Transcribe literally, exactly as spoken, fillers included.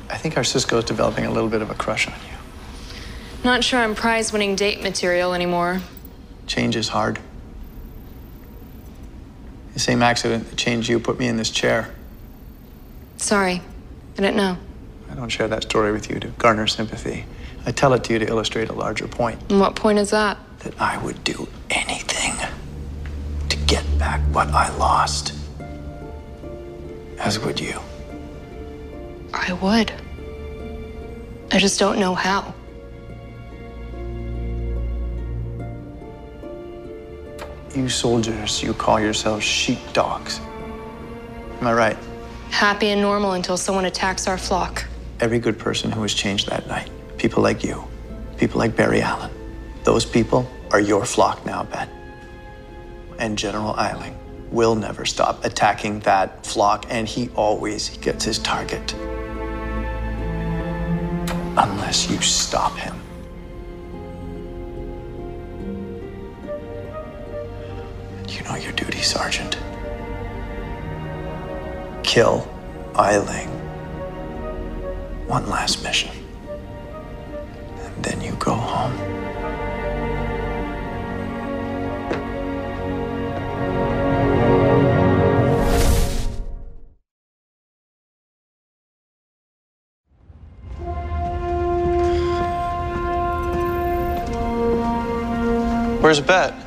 I think our Cisco is developing a little bit of a crush on you. Not sure I'm prize-winning date material anymore. Change is hard. The same accident that changed you put me in this chair. Sorry, I didn't know. I don't share that story with you to garner sympathy. I tell it to you to illustrate a larger point. And what point is that? That I would do anything to get back what I lost. As would you. I would. I just don't know how. You soldiers, you call yourselves sheepdogs. Am I right? Happy and normal until someone attacks our flock. Every good person who was changed that night. People like you. People like Barry Allen. Those people are your flock now, Ben. And General Eiling will never stop attacking that flock, and he always gets his target. Unless you stop him. You know your duty, Sergeant. Kill Eiling. One last mission. And then you go home. Where's Bet?